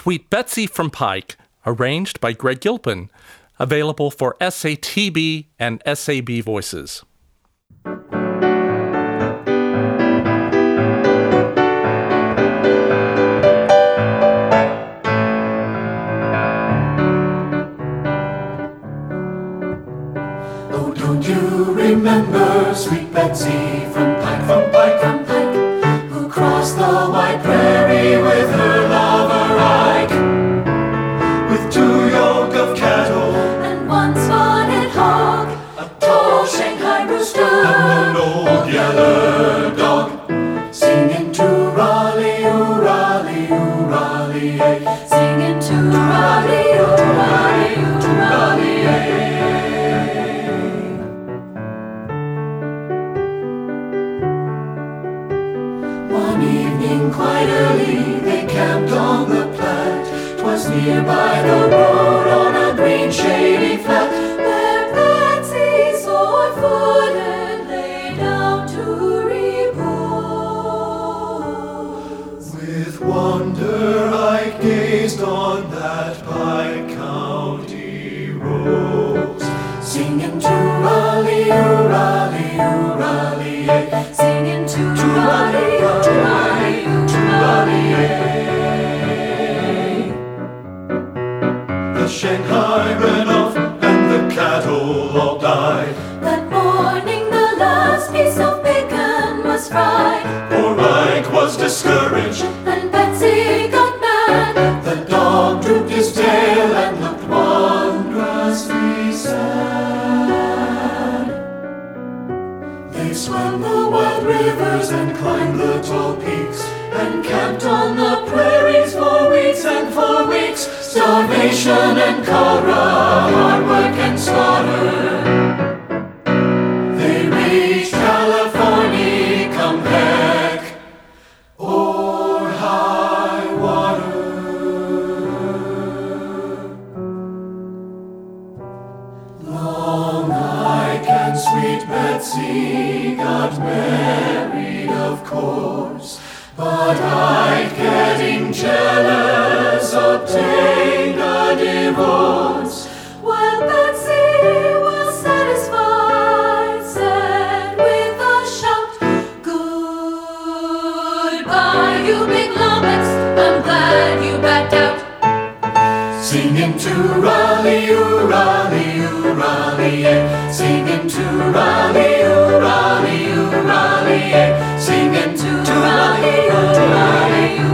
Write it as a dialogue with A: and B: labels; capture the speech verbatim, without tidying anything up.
A: Sweet Betsy from Pike, arranged by Greg Gilpin, available for S A T B and S A B voices.
B: Oh, don't you remember Sweet Betsy from Pike, from Pike, from Pike, who crossed the wide prairie with her lover Ike, with two yoke of cattle
C: and one spotted hog,
B: a tall Shanghai rooster, and an old yellow dog, singing to-rally-oo, rally-oo, rally-ay,
C: singing to-rally-oo, rally-oo, rally-ay.
B: One evening quite early they camped on the Platte. 'Twas near by the road on a green shady flat,
C: Where Betsy sore-footed lay down to repose.
B: with wonder I gazed on that Pike County rose, singing to-rally-oo, rally-oo, rally-ay,
C: Singing to-rally-oo, rally-oo, rally-ay.
B: the Shanghai ran off and the cattle all died.
C: That morning the last piece of bacon was fried,
B: Poor Ike was discouraged,
C: and Betsy got mad.
B: the dog drooped his tail and looked wondrously sad. They swam the wild rivers and climbed the tall peaks, and camped on the prairies for weeks and for weeks. Starvation and cholera, hard work and slaughter. They reached California, come back, or high water. Long Ike and Sweet Betsy got married, of course, but Ike, getting jealous, obtained a divorce.
C: While Betsy was satisfied, said with a shout, "Goodbye, you big lummox, I'm glad you backed out."
B: Singing to-rally-oo, rally-oo, rally-ay, singing to-rally-oo, rally-oo, rally-ay, singing to-rally-oo, rally-oo,